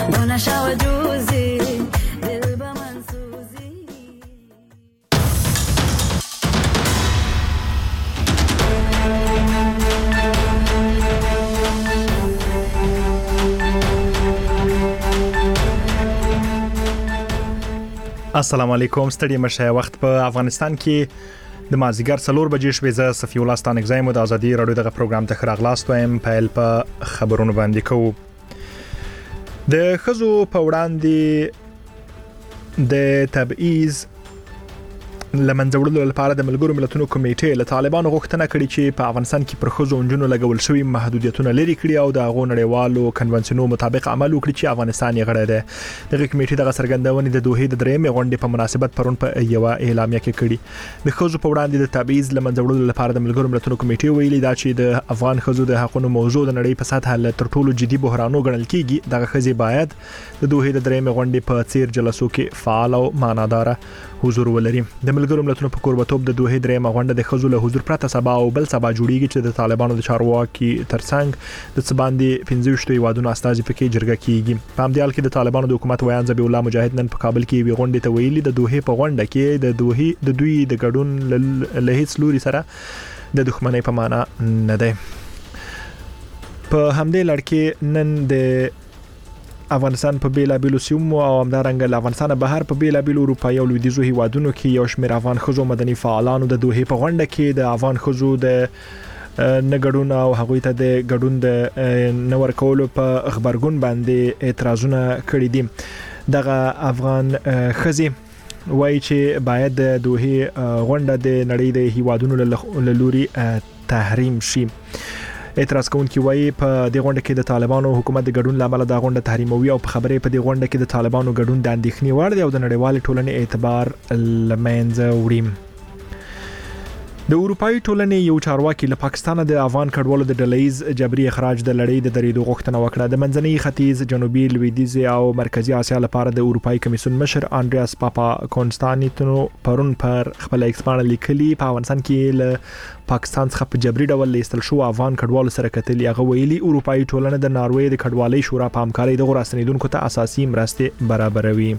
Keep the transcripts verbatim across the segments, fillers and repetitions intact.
دانشا و جوزی دل به من سوزی. السلام علیکم. ستړي مشه وخت په افغانستان کې د مازیګر څلور بجې شوې. زه صفی الله ستانک زایم د ازادي رادیو دغه پروګرام ته خراغلاست وایم. پیل په خبرونو باندې کوو. د خزو په وړاندې د تبعیض لمنځه وړلو لپاره د ملګرو ملتونو کمیټې له طالبانو غوښتنه کړې چې په افغانستان کې پر خزو انجونو لګول شوی محدودیتونه لري کړي او د هغو نړیوالو کنونسیونو مطابق عمل وکړي چې افغانستان یې غړی دی. دغه کمیټې دغه څرګندونې د دوحې د درېیمې غونډې په مناسبت پرون په یو اعلامیه کې کړي. د خزو په وړاندې د تبعیض لمنځه وړلو لپاره د ملګرو ملتونو کمیټې ویلي دا چې د افغان خزو د حقوقو موضوع د نړۍ په سطح له تر ټولو جدي بحرانو ګڼل کیږي. دغه خزې باید د دوحې د درېیمې غونډې په څیر جلسو کې فعال او معنادار حضور ولري. د ملګرو ملتونو په کوربتوب د دوحې درېیمه غونډه د خزو له حضور پرته سبا او بل سبا جوړیږي چې د طالبانو د چارواکي ترڅنګ د څباندې پنځه ویشت هیوادونو استازي پکې جرګه کیږي. په همدې حال کې د طالبانو د حکومت ویان ذبیح الله مجاهد نن په کابل کې وی غونډه ته ویلي د دوحې په غونډه کې د دوحې د دوی د ګډون له هیڅ لوري سره د دښمنۍ په معنا نه دی. په همدې لړ کې نن د افغانستان په بیلابیلو سیمو او همدارنګه له افغانستان بهر په بیلابیلو اروپایي او لویدیځو هیوادونو کې یو شمېر افغان خزو مدني فعالانو د دوحې په غونډه کې د افغان خزو د نګړون او هغوی ته د ګډون د نور کولو په خبرګون باندې اعتراضونه کړي دي. دغه افغان خزي وایي چې باید د دوحې غونډه د نړۍ د هیوادونو له لوري تحریم شي. اعتراض کوونکي وایي په دې غونډه کې د طالبانو حکومت د ګډون لامل د غونډه تحریموي او په خبرې په دې غونډه کې د طالبانو ګډون د اندېښنې وړ دی او د نړیوال ټولنې اعتبار لمنځه وړي. د اروپایي ټولنې یو چارواکي له پاکستان د افغان کډوالو د ډلهیز جبري اخراج د لړۍ د درېدو غوښتنه وکړه. د منځني ختیځ، جنوبي لویدیځ او مرکزی اسیا لپاره د اروپایي کمیسیون مشر انډریاس پاپا کونستانټینو پرون پر خپل ایکس باندې لیکلي په افغانستان کې له پاکستان څخه په جبري ډول لیستل شو افغان کډوالو سره کتل. هغه ویلي اروپایي ټولنه د ناروې د کډوالۍ شورا په همکارۍ د غوښتنیدونکو ته اساسي مرستې برابروي.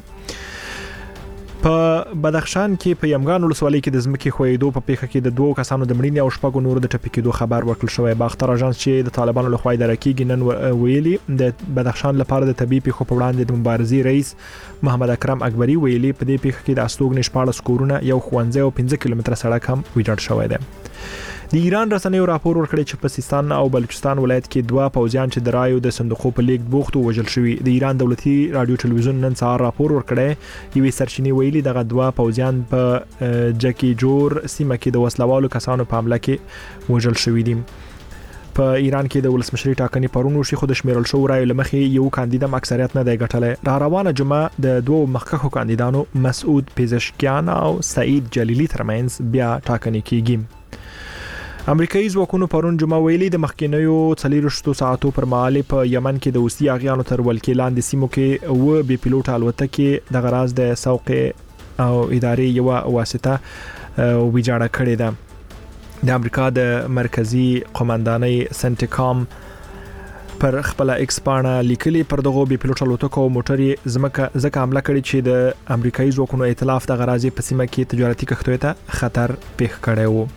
په بدخشان کې په یمګان ولسوالۍ کې د ځمکې خوېدو په پیښه کې د دوه کسانو د مړینې او شپږو نورو د ټپي کېدو خبر ورکړل شوی. باختر اژانس چې د طالبانو لخوا اداره کیږي نن ویلي د بدخشان لپاره د طبي پیښو په وړاندې د مبارزې رئیس محمد اکرم اکبری ویلي په دې پیښه کې د استوګنې شپاړس کورونه، یو ښوونځی او پنځه کیلومتره سړک هم ویجاړ شوی دی. د ایران رسنیو راپور ورکړی چې په سیستان او بلوچستان ولایت کې دوه پوځیان چې د رایو د صندوقو په لیک بوخت وژل شوي. د ایران دولتي رادیو ټلویزیون نن سهار راپور ورکړی. یوې سرچینې ویلي دغه دوه پوځیان په جکی جور سیمه کې د وسلوالو کسانو په حمله کې وژل شوي دي. په ایران کې د ولسمشري ټاکنې پرون وشي خو د شمیرل شو رایو لمخې یو کاندید اکثریت نه دی ګټلی. را روانه جمعه د دوه مخکښو کاندیدانو مسعود پیزشکیان او سعید جلیلی ترمنځ بیا ټاکنې کیږي. امریکایي ځواکونو پرون جمعه ویلي د مخکینیو څلېرویشتو ساعتو پر مهال په یمن کې د حوثي اغیانو تر ولکې لاندې سیمو کې و بي پیلوټ الوتکې د غراز د سوق او ادارې یو واسطه ویجاړه کړې ده. د امریکا د مرکزی قومندانۍ سنټیکام پر خپل ایکس باندې لیکلي پر دغه بي پیلوټ الوتکو موټر زمکه ځکه حمله کړې چې د امریکایي ځواکونو ائتلاف د غرازي په سیمه کې تجارتي کښتۍ ته خطر پیښ کړی وو.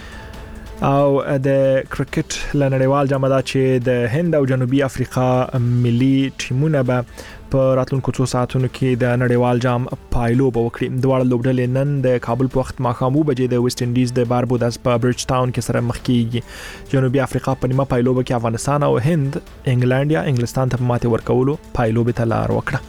او د کرکټ لنړیوال جام دا چې د هند او جنوبي افریقا ملي ټیمونه به په راتلونکو څو ساعتونو کې د نړیوال جام پایلوبه وکړي. دواړه لوبډلې نن د کابل په وخت ماښام اوه بجې د ویسټ انډیز د باربوداس په برج ټاون کې سره مخ کیږي. جنوبي افریقا په نیمه پایلوبه کې افغانستان او هند انګلند یا انګلستان ته ماتې ورکولو پایلوبه ته لار وکړه.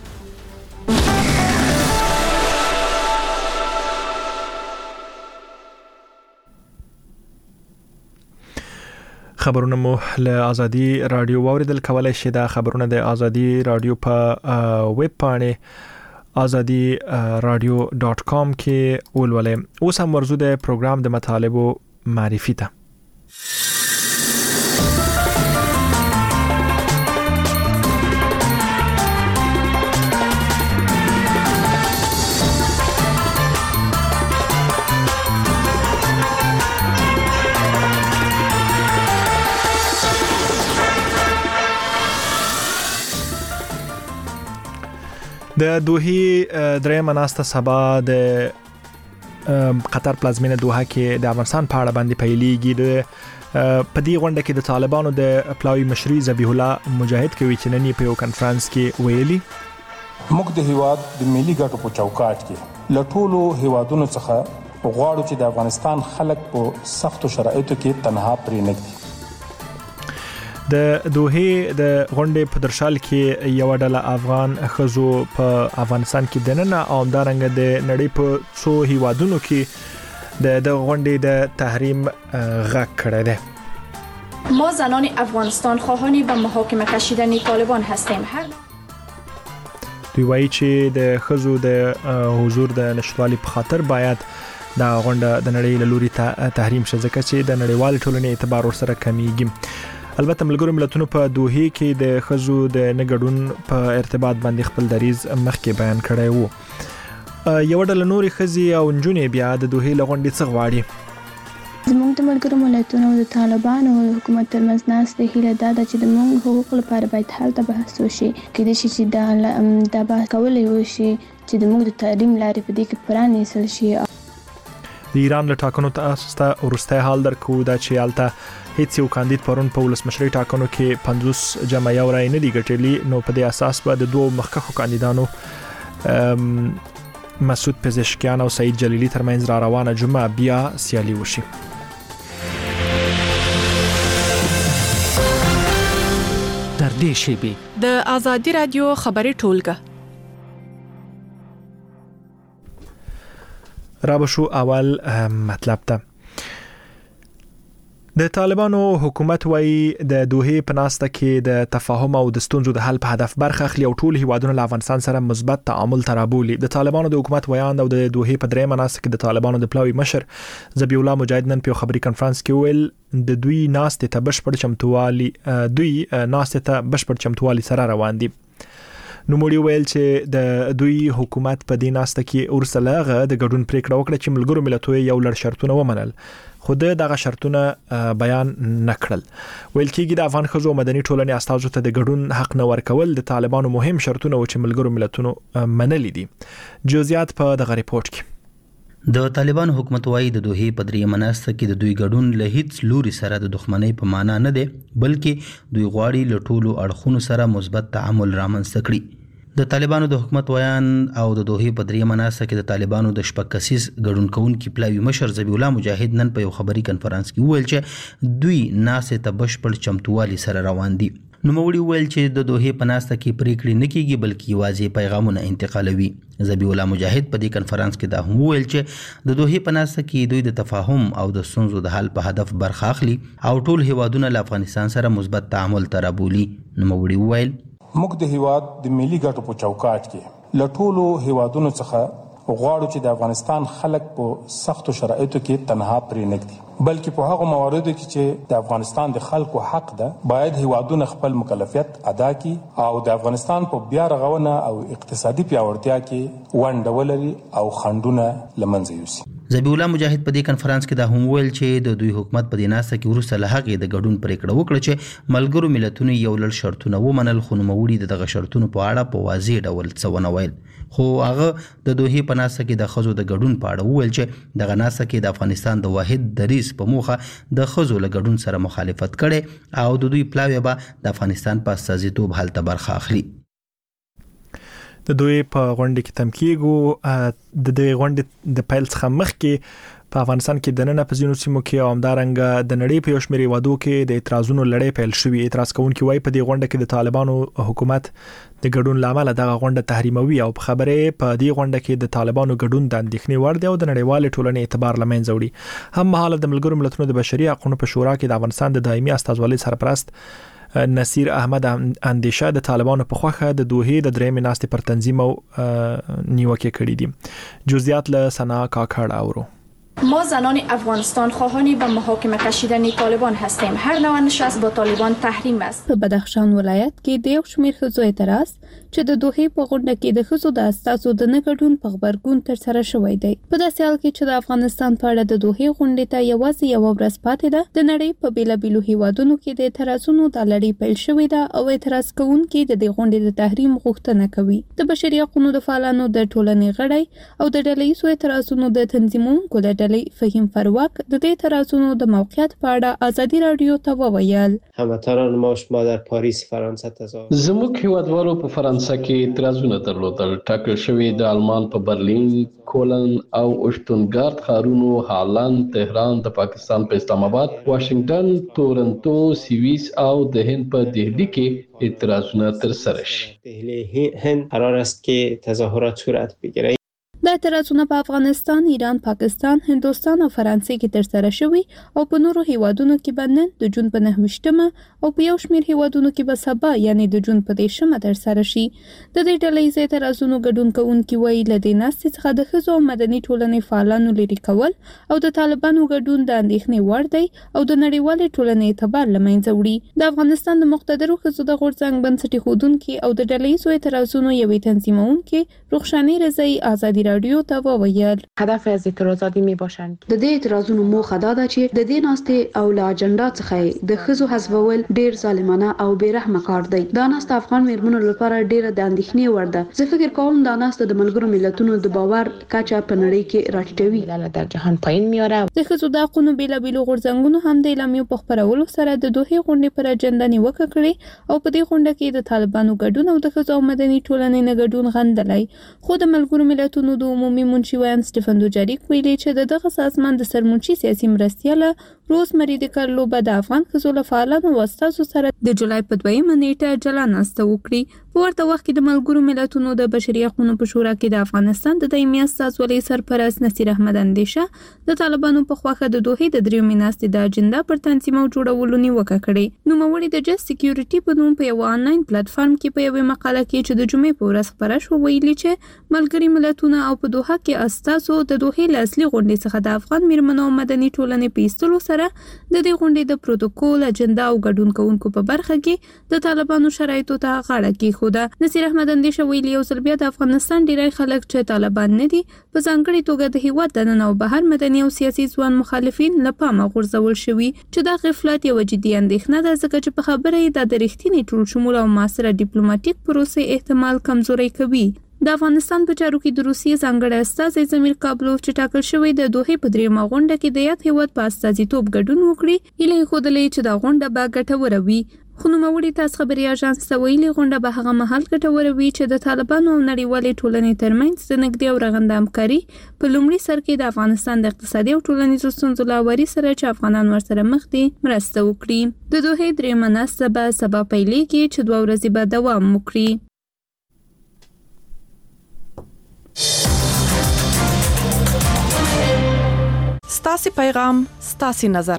خبرونه مو له ازادي رادیو واوریدل. کولای شئ دا خبرونه د ازادي رادیو په ویب پاڼه ازادي رادیو ډاټ کام کې ولولئ. اوس هم ورزو د پروګرام د مطالبو معرفي ته. د دوحې درېمه ناسته سبا د قطر پلازمینه دوحه کې د افغانستان په اړه باندې پیلېږي. د په دې غونډه کې د طالبانو د پلاوی مشري ذبیح الله مجاهد کوي چې نن په یو کنفرانس کې ویلي موږ د هیواد د ملي ګټو په چوکاټ کې له ټولو هیوادونو څخه غواړو چې د افغانستان خلک په سختو شرایطو کې تنها پرې نه کړي. د دوحې د غونډې په درشل کې یو ډله افغان خزو په افغانستان کې دننه او همدارنګه د نړۍ په څو هیوادونو کې د د غونډې د تحریم غږ کړی دی. ما زنان افغانستان خواهانی به محاکمه کشیدن طالبان هستیم. هر دوی وایي چې د خزو د حضور د نشټوالي په خاطر باید دا غونډه د نړۍ له لوري تحریم شي ځکه چې د نړیوال ټولنې اعتبار ورسره کمیږي. البته ملګرو ملتونو په دوحې کې د خزو د نګډون په ارتباط باندې خپل دریز مخکې بیان کړی وو. یو ډله نورې خزي او نجونې بیا د دوحې له غونډې څخه غواړي. زموږ د ملګرو ملتونو او د طالبانو او حکومت ترمنځ ناستې هیله دا ده چې د موږ حقوق لپاره باید هلته بحث وشي. کېدای شي چې دا دا بحث کولی وشي چې د موږ د تحریم لارې په دې کې پرانیستل شي. د ایران له ټاکنو ته وروستی حال درکو دا چې هلته هیڅ یو کاندید پرون په ولسمشرۍ ټاکنو کې پنځوس جمع یو رای نه دی ګټلی، نو په دې اساس به د دوو مخکښو کاندیدانو مسعود پزشکیان او سعید جلیلی ترمنځ را روانه جمعه بیا سیالي وشي. در دې شیبې د آزادي رادیو خبري ټولګه را بشو اول مطلب ته. د طالبانو حکومت وایي د دوحې په ناسته کې د تفاهم او د ستونزو د حل په هدف برخه اخلي او ټول هیوادونه له افغانستان سره مثبت تعامل ترابولي. د طالبانو د حکومت ویان او د دوحې په درېمه ناسته کې د طالبانو د پلاوی مشر ذبیح الله مجاهد نن په خبري کنفرانس کې ویل د دوی ناسته ته بشپړ چمتووالي دوی ناسته ته بشپړ چمتووالي سره روان دي. نو موږ ویل چې د دوی حکومت په دې ناسته کې ورسلهغه د ګډون پریکړه وکړه چې ملګرو ملتونو یو لړ شرطونه ومنل، خو دغه شرطونه بیان نکړل. ویل کېږي د افغان خزو مدني ټولنې استازو ته د ګډون حق نه ورکول د طالبانو مهم شرطونه و چې ملګرو ملتونو منلي دي. جزئیات په دغه ریپورت کې. د طالبان حکومت وايي د دوحې په درېمه ناسته کې د دوی ګډون له هیڅ لوري سره د دښمنۍ په معنا نه دی، بلکې دوی غواړي له ټولو اړخونو سره مثبت تعامل رامنځته کړي. د طالبانو د حکومت ویان او د دوحې په درېمه ناسته کې د طالبانو د شپږ کسیز ګډون کوونکي پلاوي مشر ذبیح الله مجاهد نن په یو خبري کنفرانس کې وویل چې دوی ناسته ته بشپړ چمتووالي سره روان دي. نوموړي ویل چې د دوحې په ناسته کې پریکړې نه کیږي بلکې یوازې پیغامونه انتقالوي. ذبیح الله مجاهد په دې کنفرانس کې دا هم ویل چې د دوحې په ناسته کې دوی د تفاهم او د ستونزو د حل په هدف برخه اخلي او ټول هیوادونه له افغانستان سره مثبت تعامل ترابولي. نوموړي ویل موږ د هیواد د ملي ګټو په چوکاټ کې له ټولو هیوادونو څخه غواړو چې د افغانستان خلک په سختو شرایطو کې تنها پرې نه کړي، بلکې په هغو مواردو کې چې د افغانستان د خلکو حق ده باید هیوادونه خپل مکلفیت ادا کړي او د افغانستان په بیا رغونه او اقتصادي پیاوړتیا کې ونډه ولري او خنډونه له منځه یوسي. ذبیح الله مجاهد په دې کنفرانس کې دا هم ویل چې د دوی حکومت په دې ناسته کې وروسته له هغې د ګډون پریکړه وکړه چې ملګرو ملتونو یو لړ شرطونه ومنل، خو نوموړي د دغه شرطونو په اړه په واضح ډول څه ونه ویل. خو هغه د دوحې په ناسته کې د ښځو د ګډون په اړه وویل چې دغه ناسته کې د افغانستان د واحد دریځ په موخه د ښځو له ګډون سره مخالفت کړي او د دوی پلاوی به د افغانستان په استازیتوب هلته برخه اخلي. د دوی په غونډه کې تم کېږو د دې غونډې د پیل څخه مخکې په افغانستان کې د نن په ځینو سیمو کې او همدارنګه د نړۍ په یو شمېر هیوادو کې د اعتراضونو لړۍ پیل شوې. اعتراض کوونکي وایي په دې غونډه کې د طالبانو حکومت د ګډون لامل دغه غونډه تحریموي او په خبره په دې غونډه کې د طالبانو ګډون د اندېښنې وړ دی او د نړیوال ټولنې اعتبار لمنځه وړي. هم مهاله د ملګرو ملتونو د بشري حقوقو په شورا کې د افغانستان د دایمي استازولۍ سرپرست نصیر احمد اندیشه د طالبانو په خوخه د دوحې د درېمې ناستې پر تنظیم او نیوکه کړې دي. جزئیات له سنا کاکړ اورو. ما زنان افغانستان خواهانی به محاکمه کشیدن طالبان هستیم. هر نوع نشست با طالبان تحریم است. په بدخشان ولایت کې د یو شمېر ښځو اعتراض چې د دوحې په غونډه کې د ښځو د اساسو د نه ګډون په خبرګون تر سره شوی دی. په داسې حال کې چې د افغانستان په اړه د دوحې غونډې ته یوازې یو ورځ پاتې ده، د نړۍ په بیلابیلو هیوادونو کې د اعتراضونو د لړۍ پیل شوې ده او اعتراض کوونکي د دې غونډې د تحریم غوښتنه کوي. د بشري حقوقو د فعالانو د ټولنې غړي او د ډلهییزو اعتراضونو د تنظیمونکو د ډلې فهیم فرواک د دې اعتراضونو د موقعیت په اړه ازادي رادیو ته وویل. هموطنان ما شما در پاریس فرانسه تظاهرات زموږ هیوادوالو په فرانسه کې اعتراضونه درلودل. ټاکل شوی د آلمان په برلین، کولن او اشتونګارت ښارونو، هالند، تهران، د پاکستان په اسلام آباد، واشنگټن، تورنټو، سویس او د هند په دهلی کې اعتراضونه ترسره شي. دهلی هند قرار است که تظاهرات صورت بگیرد. د اعتراضونو په افغانستان، ایران، پاکستان، هندوستان او فرانسې کې ترسره شوي او په نورو هیوادونو کې به نن د جون په نهه او په یو شمېر هیوادونو کې به سبا یعنی د جون په دېرشمه ترسره شي. د دې ډلهییز اعتراضونو ګډون کوونکي وایي له دې ناستې څخه د ښځو او مدني ټولنې فعالانو لرې کول او د طالبانو ګډون د اندېښنې وړ دی او د نړیوالې ټولنې اعتبار له منځه وړي. د افغانستان د مقتدرو ښځو د غورځنګ بنسټ ایښودونکي او د ډلهییزو اعتراضونو یوې تنظیمونکي رخشانې رضایي ازادي رادیو ته وویل. هدف از اعتراضات می باشند د دې اعتراضونو موخه دا ده چې د دې ناستې او له اجنډا څخه د ښځو حذفول ډیر ظالمانه او بې رحمه کار دی. دا ناسته افغان میرمنو لپاره ډیره د اندېښنې وړ ده. زه فکر کوم دا ناسته د ملګرو ملتونو د باور کچه په نړۍ کې راټیټوي، در جهان پایین میاره. د ښځو د حقونو بیلابیلو غورځنګونو هم د اعلامیو په خپرولو سره د دوحې غونډې پر اجنډا نیوکه کړې او په دې غونډه کې د طالبانو ګډون او د ښځو او مدني ټولنې نه ګډون غندلی. خو د ملګرو ملتونو د عمومي منشي ویان سټیفن دوجاریک ویلي چې د دغه سازمان د سرمنشي سیاسي مرستیاله روزمری د کارلو به د افغان ښځو له فعالانو او استازو سره د جولای په دویمه نیټه جلا ناسته وکړي. په ورته وخت کې د ملګرو ملتونو د بشري حقوقو په شورا کې د افغانستان د دایمي استازولۍ سرپرست نصیر احمد اندیشه د طالبانو په خواخه د دوحې د دریمې ناستې د اجنډا پر تنظیم او جوړولو نیوکه کړې. نوموړي د جست سکیورټي په نوم په یو آنلاین پلیټ فارم کې په یوه مقاله کې چې د جمعې په ورځ خپره شوه ویلي چې ملګري ملتونه او په دوحه کې استازو د دوحې له اصلي غونډې څخه د افغان میرمنو او مدني ټولنې په ایستلو سره د دې غونډې د پروتوکول، اجنډا او ګډون کوونکو په برخه کې د طالبانو شرایطو ته غاړه کېښوده. نصیر احمد اندیشه ویلي یو ځل بیا د افغانستان ډیری خلک چې طالبان نه دي په ځانګړې توګه د هیواد دننه او بهر مدني او سیاسي ځوان مخالفین له پامه غورځول شوي چې دا غفلت یوه جدي اندېښنه ده ځکه چې په خبره یې دا د رښتینې ټولشموله او معاصره ډیپلوماټیک پروسې احتمال کمزوری کوي. د افغانستان په چارو کې د روسیې ځانګړی استازی زمیر کابلوف چې ټاکل شوی د دوحې په دریمه غونډه کې د یاد هیواد په استازیتوب ګډون وکړي، هیله یې ښودلې چې دا غونډه به ګټوره وي. خو نوموړي تاس خبري اژانس ته ویلي غونډه به هغه مهال ګټوره وي چې د طالبانو او نړیوالې ټولنې ترمنځ د نږدې او رغنده همکاري په لومړي سر کې د افغانستان د اقتصادي او ټولنیزو ستونزو له هواري سره چې افغانان ورسره مخ دي مرسته وکړي. د دوحې دریمه ناسته به سبا پیلېږي چې دوه ورځې به دوام وکړي. ستاسي پیغام ستاسي نظر.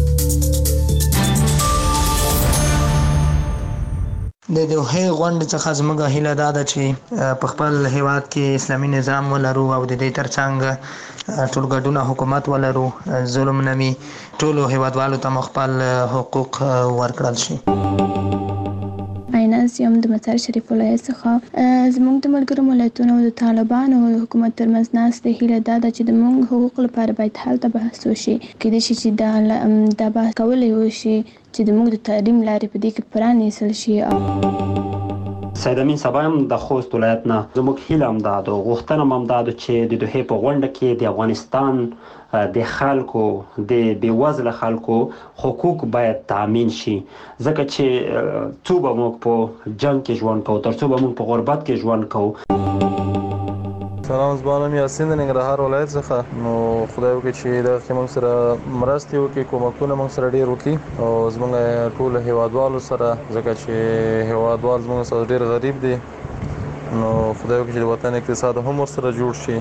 د دوحې غونډې څخه زموږ هیله دا ده چې په خپل هیواد کې اسلامي نظام ولرو او د دې ترڅنګ ټول ګډونه حکومت ولرو، ظلم نه وي، ټولو هیوادوالو ته خپل حقوق ورکړل شي. فاینانس یم د مسار شریف ولایت څخه. زموږ د ملګرو ملتونو او د طالبانو او حکومت ترمنځ ناستې هیله دا ده چې د موږ حقوق لپاره باید هلته بحث وشي. کېدای شي چې دا دا بحث کولی وشي چې د موږ د تعلیم لارې په دې کې پرانیستل شي. او سید امین سبا هم د خوست ولایت نه زموږ هیله هم دا ده، غوښتنه هم دا ده چې د دوحې په غونډه کې د افغانستان د خلکو د بېوزله خلکو حقوق باید تامین شي، ځکه چې څو به موږ په جنګ کې ژوند کوو، تر څو به موږ په غربت کې ژوند کوو. سلام، زما نوم یاسین د ننګرهار ولایت څخه. نو خدای وکړي چې دغه کې موږ سره مرستې وکړي، کومکونه موږ سره ډېر وکړي او زموږ ټول هیوادوالو سره، ځکه چې هیوادوال زموږ سره ډېر غریب دي. نو خدای وکړي چې د وطن اقتصاد هم ورسره جوړ شي.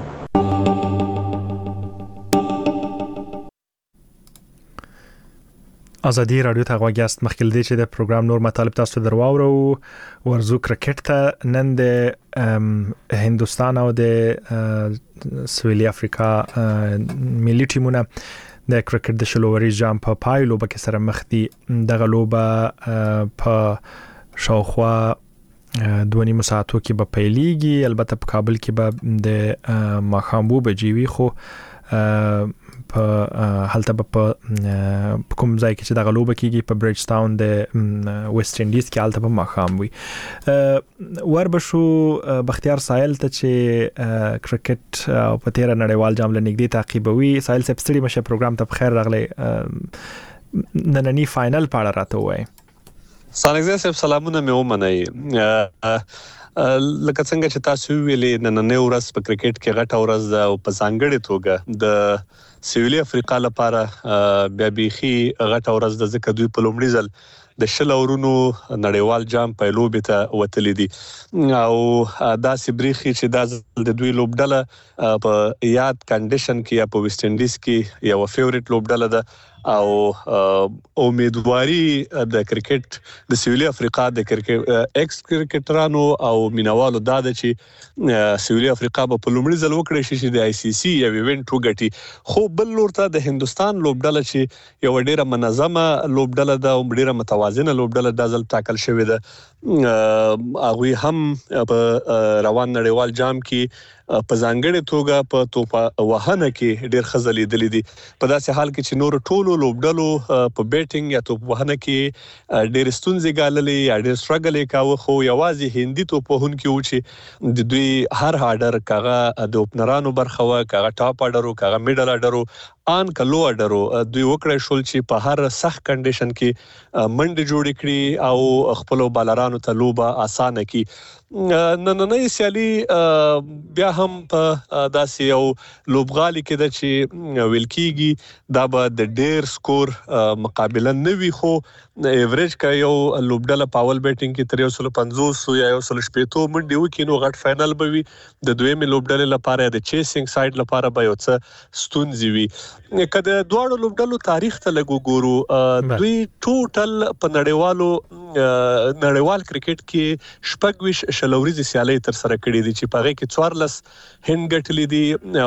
ازادي رادیو ته غوږی است. مخکې دی چې د پروګرام نور مطالب تاسو درواورو. ورزو کرکټ ته نن د هندستان او د سویلي افریقا ملي ټیمونه د کرکټ د شلوري جام په پایلو به کې سره مخ دي. دغه لوبه په شاوخوا دوه نیمو ساعتو کې به پیلېږي. البته په کابل کې به د ماښام اوه بجې وي، خو په هلته به په کوم ځای کې چې دغه لوبه کېږي په بریج تاون د ویسټ انډیز کې، هلته به ماښام وي. ور به شو بختیار ساحل ته چې کرکټ او په تېره نړیوال جام له نږدې تعقیبوي. ساحل صاحب ستړي مشه، پروګرام ته بخیر راغلی. نننی فاینل په اړه راته ووایئ. سانګزی صاحب سلامونه مې ومنئ. لکه څنګه چې تاسو ویلې، نننۍ ورځ په کرکټ کې غټه ورځ ده او په ځانګړې توګه د سویلي افریقا لپاره بیا بیخي غټه ورځ ده، ځکه دوی په لومړي ځل د شل اورونو نړیوال جام په لوبې ته وتلي دي او داسې بریخي چې دا ځل د دوی لوبډله په یاد کنډیشن کې یا په ویسټ انډیز کې یو فیورټ لوبډله ده او امیدواري د کرکټ د سویلي افریقا د کرکټ ایکس کرکټرانو او مینوالو دا ده چې سویلي افریقا به په لومړي ځل وکړي شي چې د آی سی سی یو ایونت وګټي. خو بل لور ته د هندستان لوبډله چې یو ډیره منظمه لوبډله ده او ډیره متوازنه لوبډله د ځل ټاکل شوې ده، هغه هم په روان نړیوال جام کې په ځانګړې توګه په توپ وهنه کې ډېر خزلې دي دي په داسې حال کې چې نور ټولو لوبډلو په بیټینګ یا توپ وهنه کې ډېر ستونزې ګاللې یا ډېر سټرګل یې کاوه، خو یوازې هندي توپ وهونکي و چې د دوی هر هارډر کاغه د اوپنرانو برخه و، کاغه ټاپ هارډر او کاغه میډل هارډر ان کلو هارډر دوی وکړای شول چې په هر سخت کنډیشن کې منډه جوړ کړي او خپل بالرانو ته لوبه اسانه کړي. نننۍ سیالي بیا هم په داسې یو لوبغالي کې ده چې ویل کېږي دا به د ډېر سکور مقابله نه وي، خو ایوریج کا یو لوبډله په اول بیټینګ کې تر یو سل پنځوس یا یو سل شپېتو منډې وکړي نو غټ فاینل به وي. د دویمې لوبډلې لپاره د چیسینګ سایډ لپاره به یو څه ستونزې وي. که د دواړو لوبډلو تاریخ ته لږ وګورو، دوی ټوټل په نړیوالو نړیوال کرکټ کې شپږ ویشت شلوريزي سیالۍ تر سره کړې دي چې په هغه کې څوارلس هند ګټلې دي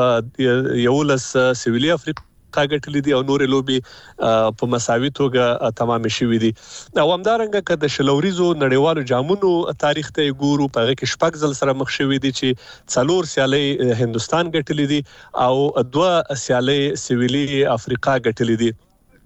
او یولس سویلي افریقا ګټلې دي او نورې لوبې په مساوي توګه تمام شوې دي. او همدارنګه که د شلوريزو نړیوالو جامونو تاریخ ته ګورو، په هغه کې شپږ ځل سره مخ شوې دي چې څلور سیالۍ هندستان ګټلې دي او دوه سیالۍ سویلي افریقا ګټلې دي.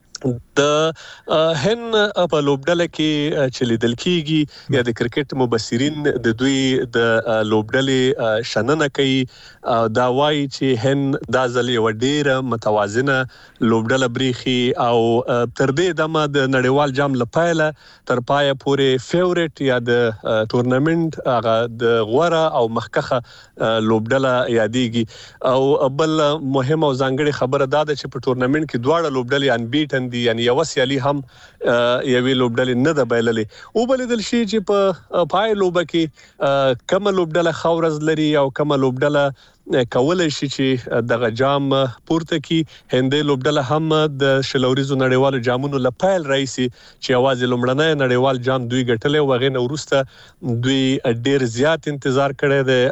د هند په لوبډله کې چې لیدل کېږي یا د کرکټ مبصرین د دوی د لوبډلې شننه کوي، دا وایي چې هند دا ځل یو ډیره متوازنه لوبډله بریخي او تر دې دمه د نړیوال جام لپاره تر پایه پورې فیورټ یا د ټورنمنت هغه د غوړه او مخکخه لوبډله یادېږي. او بل مهمه او ځانګړې خبره دا ده چې په ټورنمنت کې دواړه لوبډلې انبیټن دي، یعنی یو سیالي هم یوې لوبډلې نه ده بایللې. او بلیدل شي چې په پای لوبه کې کومه لوبډله خورز لري او کومه لوبډله کولای شي چې دغه جام پورته کی. هندې لوبډله هم د شلوريزو نړیوالو جامونو لپاره رئیسي چې आवाज لومړنۍ نړیوال جام دوی ګټلې و، غوښنه ورسته دوی ډیر زیات انتظار کړی دی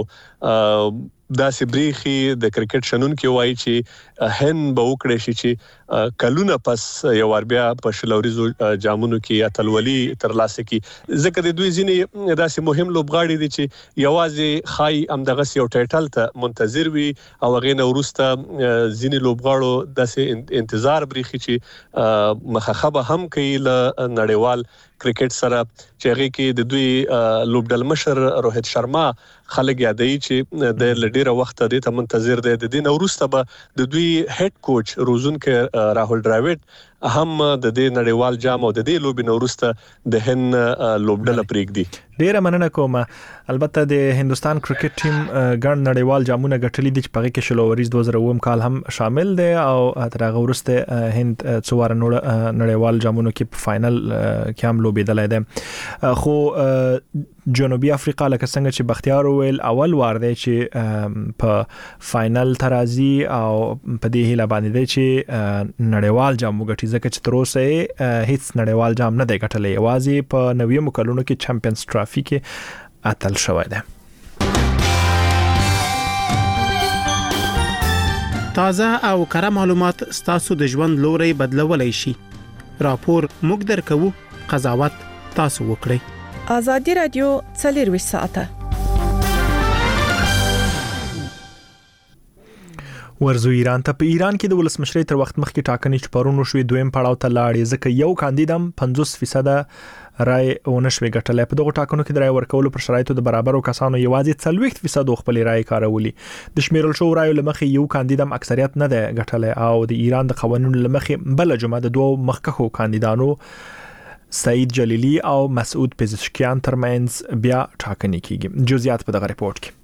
او داسې بریخي د کرکټ شنونکو وایي چې هند به وکړي شي چې کلونه پس یو ور بیا په شلوريزو جامونو کې اتلولي ترلاسه کی، ځکه د دوی ځینې داسې مهم لوبغاړي دي چې یوازې خای ام دغه یو ټایټل ته منتظر وي او غوښنه ورسته ځینې لوبغاړو داسې انتظار بریخي چې مخخبه هم کوي له نړیوال کرکټ سره چې هغه کې د دوی لوبډل مشر روهیت شرما خلک یادوي چې د لډیره وخت د ته منتظر دی. د دین ورسته به د دوی هډ کوچ روزونکو راهول ډراوډ هم د دې نړیوال جام او د دې لوبې نورسته د هند لوبډله پریږدي. ډیره مننه کوم. البته د هندستان کرکټ ټیم ګڼ نړیوال جامونه ګټلي دي چې په کې شلوريز دوه زره اووه کال هم شامل دی او تر هغه ورسته هند څوار نړیوال جامونو کې په فائنل کې هم لوبېدلای دی. خو جنوبي افریقا لکه څنګه چې بختیار ویل اول وار دی چې په فائنل ترازی او په دې هیله باندې دی چې نړیوال جام وګټي، ځکه چې تر اوسه هیڅ نړیوال جام نه دی ګټلی، یوازې په نویو کلونو کې چمپیونز ټرافي کې اتل شوی دی. تازه او کره معلومات ستاسو د ژوند لوري بدلولای شي. راپور موږ درکوو، قضاوت تاسو وکړئ. ازادي رادیو څلور ساعته ورزو ایران ته. په ایران کې د ولسمشرۍ تر وخت مخکې ټاکنې چې پرون وشوې دویم پړاو ته لاړې، ځکه یو کاندیدم پنځوس فیصد رای ونشوي ګټلای. په دغه ټاکنو کې د رای ورکولو پر شرایطو د برابرو کسانو یوازې څلوېښت فیصد خپل رای کارولي. د شمیرل شو رایو لمخې یو کاندیدم اکثریت نه دی ګټلای، او د ایران د قوانینو لمخې بل جمعه د دوه مخکښو کاندیدانو سعید جلیلی او مسعود پزشکیان ترمنځ بیا ټاکنې کیږي. جزئیات په دغه ریپورت کې.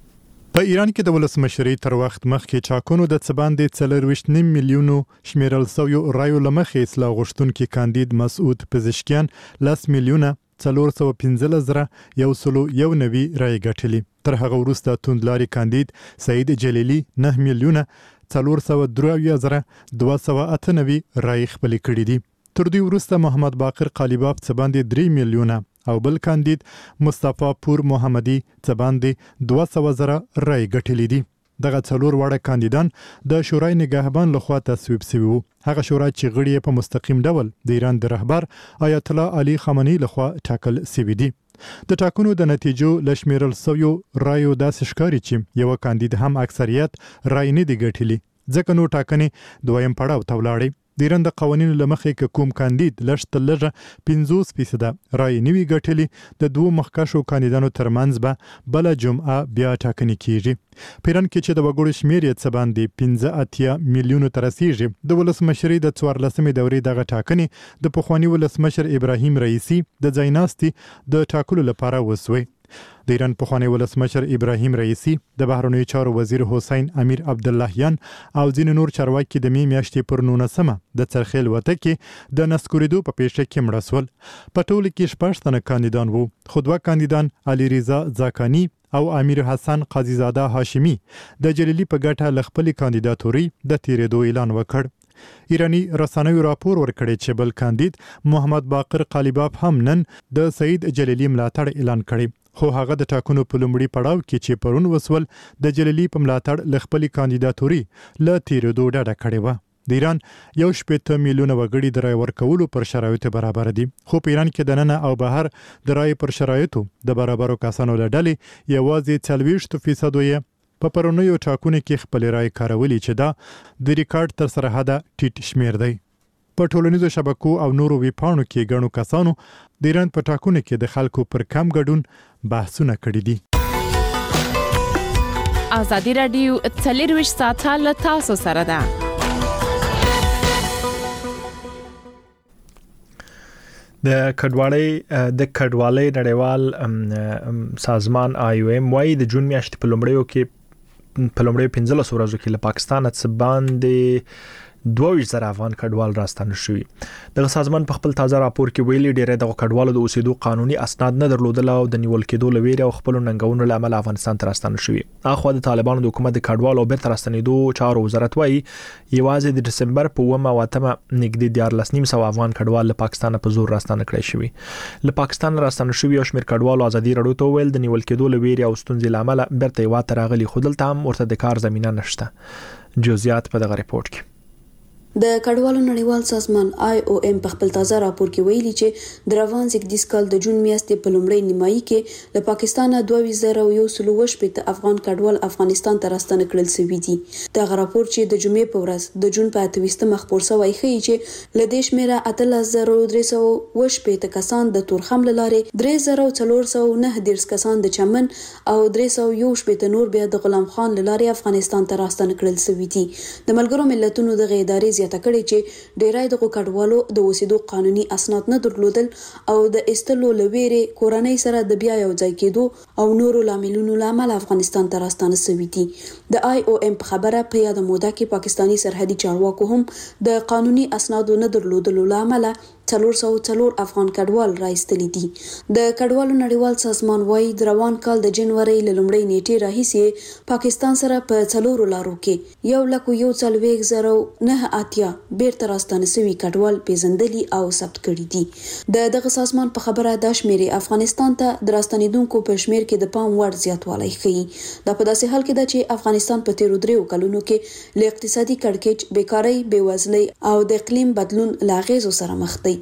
په ایران کې د ولسمشرۍ تر وخت مخکې ټاکنو د څباندې څلرويشت نیم میلیونو شمیرل شویو رایو لمخې اصلاح غوښتونکي کاندید مسعود پزشکیان لس میلیونه څلور سوه پنځلس زره یو سلو یو نوي رای ګټلي. تر هغه وروسته توندلاري کاندید سعید جلیلی نه میلیونه څلور سوه درې اویا زره دوه سوه اته نوي رای خپل کړي دي. تر دې وروسته محمد باقر قالیباف څباندې درې میلیونه او بل کاندید مصطفی پور محمدي څباندې دوه سوه زره رای ګټلي دي. دغه څلور وړه کاندیدان د شورای نگهبان لخوا تصویب شوي وو. هغه شورا چې غړي په مستقیم ډول د ایران د رهبر آیت الله علي خامنه‌ای لخوا ټاکل شوي دي. د ټاکنو د نتیجو لشمیرل شویو رایو داسې ښکاري چې یو کاندید هم اکثریت رای نه دی ګټلي، ځکه نو ټاکنې دویم پړاو ته ولاړې. د ایران د قوانینو لمخې که کوم کاندید لږ تر لږه پنځوس فیصد رای نه وي ګټلي، د دوه مخکښو کاندیدانو ترمنځ به بله جمعه بیا ټاکنې کیږي. په ایران کې چې د وګړو شمېر یې څه باندې پنځه اتیا میلیونو ته رسیږي، د ولسمشرۍ د څوارلسمې دورې دغه ټاکنې د پخواني ولسمشر ابراهیم رئیسي د ځایناستي د ټاکلو لپاره وسوې. د ایران پخوانی ولسمشر ابراهیم رئیسي، د بهرنیو چارو وزیر حسین امیر عبداللهیان او ځینې نور چارواکي د می میاشتې پر نولسمه د څرخیل وته کې د نسکورېدو په پیښه کې مړه شول. په ټوله کې شپږ تنه کاندیدان وو، خو دوه کاندیدان علي رضا زاکانی او امیر حسن قاضي زاده هاشمي د جلیلی په ګټه ل خپل کاندیداتوري د تیرېدو اعلان وکړ. ایرانی رسنیو راپور ورکړی چې بل کاندید محمد باقر قالیباف هم نن د سعید جلیلی ملاتړ اعلان کړی، خو هغه د ټاکنو په لومړي پړاو کې چې پرون وسول د جلیلی په ملاتړ ل خپل کاندیداتوري ل تیرېدو ډډه کړې و. د ایران یو شپېته میلیونه وګړي د رای ورکولو پر شرایطو برابر دي، خو په ایران کې دننه او بهر د رای پر شرایطو د برابرو کسانو له ډلې یوازې څلوېښت فیصد یې په پرونیو ټاکنو کې خپل رای کارولي، چې دا د ریکارډ تر سره حده ټیټ شمیر دی. په ټولنیزو شبکو او نورو ویبپاڼو کې ګڼو کسانو د ایران په ټاکنو کې د خلکو پر کم ګډون بحثونه کړي دي. ازادي رادیو څلور ساعته له تاسو سره ده. د کډوالۍ د کډوالۍ نړیوال سازمان آی او ایم وايي د جون میاشتې په لومړیو کې په لومړیو پنځلس ورځو کې له پاکستان څخه باندې دوه ویشت زره افغان کډوال راستانه شوي. دغه سازمان په خپل تازه راپور کې ویلي ډیری دغه کډوالو د اوسېدو قانوني اسناد نه درلودل او د نیول کېدو لویره او خپل ننګونو له امله افغانستان ته راستانه شوي. اخو د طالبانو د حکومت د کډوالو بیرته راستنېدو چارو وزارت وايي یوازې د دسمبر په اوومه او اتمه نږدې دیارلس نیم سوه افغان کډوال له پاکستان په زور راستانه کړي شوي. له پاکستان راستانه شوي او شمیر کډوالو ازادي رادیو ته ویل د نیول کېدو لویره او ستونزې له امله بیرته واته راغلي، خو دلته هم ورته د کار زمينه نشته. جزئیات په دغه ریپورت کې. د کډوالو نړیوال سازمان آی او ایم په خپل تازه راپور کې ویلي چې د روان زیږدیز کال د جون میاشتې په لومړۍ نیمایي کې له پاکستانه دوه ویشت زره یو سلو شپېته افغان کډوال افغانستان ته راستنه کړل شوي دي. دغه راپور چې د جمعې په ورځ د جون په اته ویشتمه خپور شوی ښیي چې له دې شمېره اتلس زره درې سوه شپېته کسان د تورخم له لارې، درې زره څلور سوه نهه دېرش کسان د چمن او درې سوه یو شپېته نور بیا د غلام خان له لارې افغانستان ته راستنه کړل شوي دي. د ملګرو ملتونو دغه ادارې زیاته کړې چې ډیری دغه کډوالو د اوسېدو قانوني اسناد نه درلودل او د ایستلو لویره کورنۍ سره د بیا یو ځای کېدو او نورو لاملونو لامل افغانستان ته راستانه شوي دي. د آی او ایم په خبره په یاد موده کې پاکستانی سرحدي چارواکو هم د قانوني اسنادو نه درلودلو لامل څلور سوه څلور افغان کډوال راایستلي دي. د کډوالو نړیوال سازمان وايي د روان کال د جنوري له لومړۍ نیټې راهیسې پاکستان سره په څلورو لارو کې یو لک یو څلوېښت زره نه اتیا بیرته راستانه شوي کډوال پیژندلي او ثبت کړي دي. د دغه سازمان په خبره د شمیرې افغانستان ته د راستنیدونکو په شمیر کې د پام وړ زیاتوالی ښیي. دا په داسې حال کې ده چې افغانستان په تیرو دریو کلونو کې له اقتصادي کړکېچ، بیکارۍ، بېوزلۍ او د اقلیم بدلون له اغیزو سره مخ دی.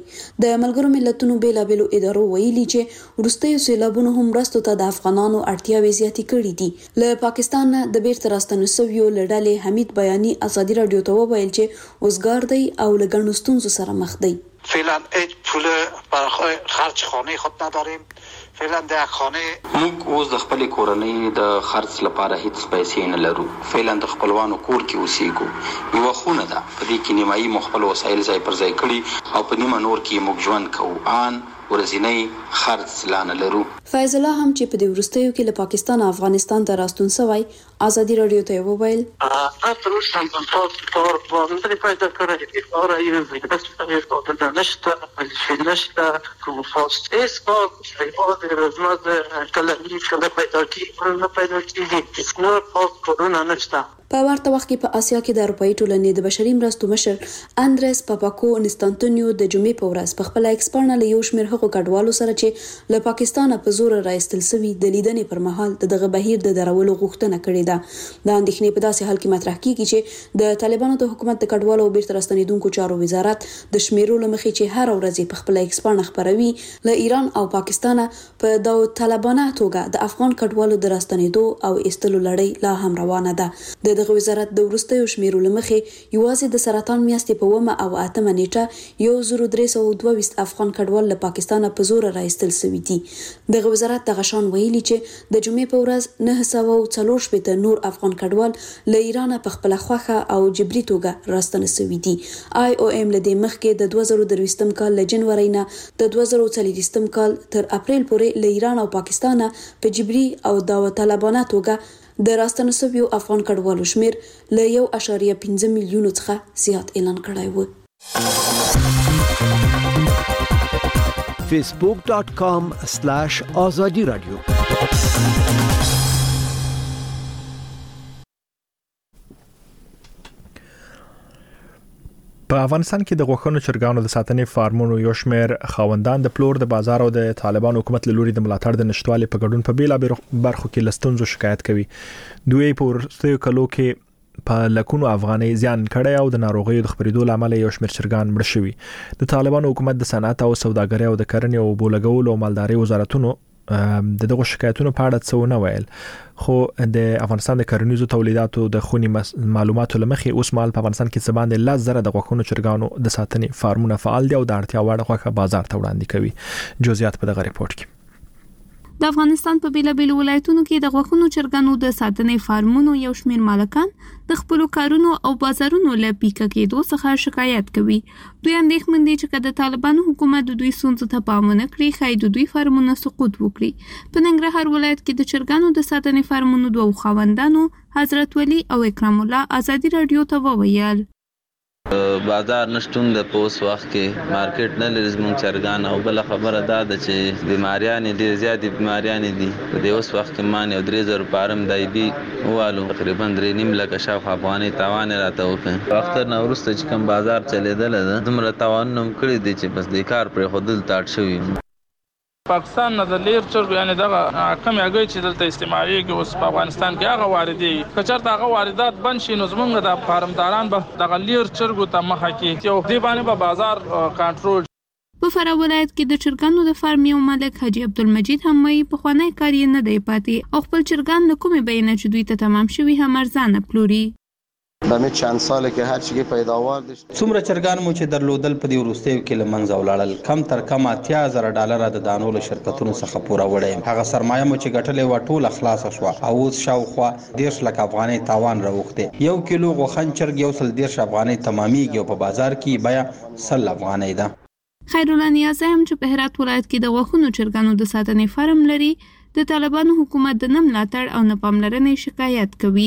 د ملګرو ملتونو بیلابېلو ادارو ویلي چې وروستیو سیلابونو هم مرستو ته د افغانانو اړتیاوې زیاتې کړې دي. له پاکستان نه د بیرته راستنو شویو له ډلې حمید بیاني ازادي رادیو ته وویل چې اوسګار دی او له ګڼو ستونزو سره مخ دی. فعلا هیچ پول برای خرج خانه خود نداریم. فعلا د خانه موږ اوس د خپل کورنۍ د خرج لپاره هیڅ پیسې نه لرو. فعلا د خپلوانو کور کې اوسېږو. یو خونه ده په دې کې نیمایي مخبل وسایل ځای پر ځای کړي او په نیمه نور کې موږ ژوند کوو. ان ورځنی خرج لانه لرو. فیض الله هم چې په دې وروستیو کې له پاکستان افغانستان ته راستون شوی ازادي رادیو ته وویل تاسو اوس هم تاسو تور باندې پیدا کړی او راځي تاسو ته د نشته چې نشته کوم فاست اس او د رزمات کله کله پیدا کیږي نه پیدا کیږي چې نو فاست کرونا نشته. په ورته وخت کې په آسیا کې د اروپאי ټولنې د بشري مرستو مشر اندرس پاپاکو انستانتونیو د جمعې په ورځ په خپل ایکسپرنل یو شمېر هغو کډوالو سره چې له پاکستانه په زور راایستل شوي د لیدنې پر مهال د دغه بهیر د درولو غوښتنه کړې ده. د اندېښنې په داسې حال کې مطرح کیږي چې د طالبانو د حکومت د کډوالو او بیرته راستنېدونکو چارو وزارت د شمیرو له مخې چې هر ورځ په خپل ایکسپرن خبروي له ایران او پاکستانه په داود طالبانه توګه د افغان کډوالو د راستنېدو او ایستلو لړۍ لا هم روانه ده. د دغه وزارت د وروستیو شمیرو له مخې یوازې د سرطان میاشتې په اومه او اتمه نیټه یو زر درې سوه دوه ویشت افغان کډوال له پاکستانه په زور راایستل شوي دي. دغه وزارت دغه شان ویلي چې د جمعې په ورځ نه سوه او څلور شپېته نور افغان کډوال له ایران په خپل خوخه او جبري توګه راستنه شوي دي. آی او ام له دې مخکې د دوه زره درویشتم کال له جنوري نه د دوه زره څلوېښتم کال تر اپریل پورې له ایران او پاکستانه په جبري او دعوت طلبانه توګه د راستنه شویو افغان کډوالو شمیر له یو اعشاریه پنځه میلیونو څخه زیات اعلان کړی و. facebook dot com slash azadi radio په افغانستان کې د غوښنو چرګانو د ساتنې فارمونو یو شمېر خاوندان د پلور د بازار او د طالبان حکومت له لوري د ملاتړ د نشټوالي په ګډون په بیلابېلو برخو کې لستونزو شکایت کوي. دوی په ورستیو کلو کې په لکونو افغاني زیان کړی او د ناروغیو د خپرېدو له امله یو شمېر چرګان مړه شوي. د طالبان حکومت د صنعت او سوداګرۍ او د کرنې او بولګولو او مالدارۍ وزارتونو د دغه شکایتونو په اړه څه ونه ویل، خو د افغانستان د کرنیزو تولیداتو د خونی معلوماتو لمخې اوس مال په افغانستان کې څه باندې لس زره د غوښنو چرګانو د ساتنې فارمونه فعال دي او د اړتیا وړ غوښه بازار ته وړاندې کوي. جزئیات په دغه ریپورت کې. د افغانستان په بیلابېلو ولایتونو کې د غوښنو چرګانو د ساتنې فارمونو یو شمېر مالکان د خپلو کارونو او بازارونو له پیکه کېدو څخه شکایت کوي. دوی اندېښمن دي چې که د طالبانو حکومت د دوی ستونزو ته پام ونه کړي ښایي د دوی فارمونه سقوط وکړي. په ننګرهار ولایت کې د چرګانو د ساتنې فارمونو دوو خاوندانو حضرت ولی او اکرام الله ازادي رادیو ته وویل بازار نشټون د پوس وخت کې مارکیټ نه لري زموږ چرګان او بل خبره دا ده چې بیماریان دي زیات بیماریان دي د اوس وخت کې مان یو درې زره پارم دایبي والو تقریبا درې نیم لک شاو افغاني تاوان راته وکړ. وخت نه ورسته چې کوم بازار چلیدل ده دومره تاوان نم کړی دي چې بس د کار پر خودل تاټ شوی. پاکستان نه د لیر چرګ یعنی دغه کم یاګي چې دلته استعماليږي اوس په افغانستان کې هغه واردي کچر دغه واردات بند شي نو زمونږ د فارمداران به دغه لیر چرګ ته مخه کې یو دی باندې به بازار کنټرول. په فراه ولایت کې د چرګانو د فارم یو مالک حاجی عبدالمجید هم وایي پخوانی کار یې نه دی پاتې او خپل چرګان له کومې بیه چې دوی ته تمام شوي هم ارزانه پلوري. دمه چند ساله کې هر چیزی پیداوار دي. څومره چرګان مو چې درلودل په دې وروستیو کې لمنځه ولاړل کم تر کم اتیا زره ډالر د دانو له شرکتونو څخه پوره وړي. هغه سرمایه مو چې ګټلې و ټوله خلاص شو او اوس شاوخوا دیرش لک افغاني تاوان راوخته. یو کیلو غوښن چرګ یو سل دیرش افغاني تمامېږي او په بازار کې بیا سل افغاني ده. خیرالله نیازی هم چې په هرات ولایت کې د غوښنو چرګانو د ساتنې فارم لري د طالبانو حکومت د نه ملاتړ او نه پاملرنې شکایت کوي.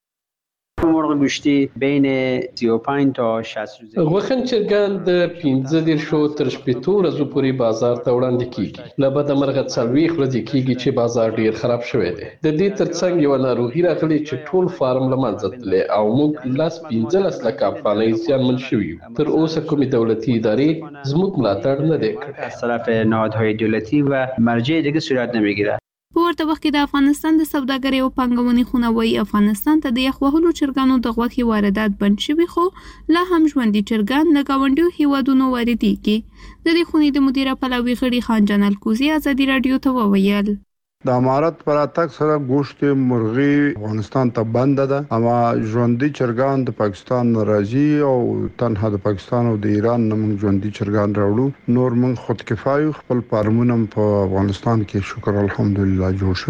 مرغ گوشتی بین سی و پنج تا شصت روز غوښن چرګان د پنځه دېرشو تر شپېتو ورځو پورې بازار ته وړاندې کیږي. له بده مرغه څلوېښت ورځې کیږي چې بازار ډیر خراب شوی دی. د دې ترڅنګ یو ناروغي راغلې چې ټول فارم له منځه تللی او موږ لس پنځلس لک افغانۍ زیانمن شوي یو. تر اوسه کومې دولتي ادارې زموږ ملاتړ نه دی کړی. از طرف نهادهای دولتی و مرجع دیگه صورت نمیگیره. په ورته وخت کې د افغانستان د سوداګرۍ او پانګونې خونه وایي افغانستان ته د یخ وهلو چرګانو د غوښې واردات بند شوي خو لا هم ژوندي چرګان له ګاونډیو هیوادونو واردېږي. د دې خونې د مدیره پلاوي غړي خان جان الکوزي ازادي راډیو ته وویل د امارات پر اتاک سره گوشت مرغي افغانستان ته بند ده، اما ژوندۍ چرګان د پاکستان راځي او تنها د پاکستان او د ایران نه موږ ژوندۍ چرګان راوړو. نور موږ خود کفایو، خپل فارمونه په افغانستان کې شکر الحمدلله جوړ شو.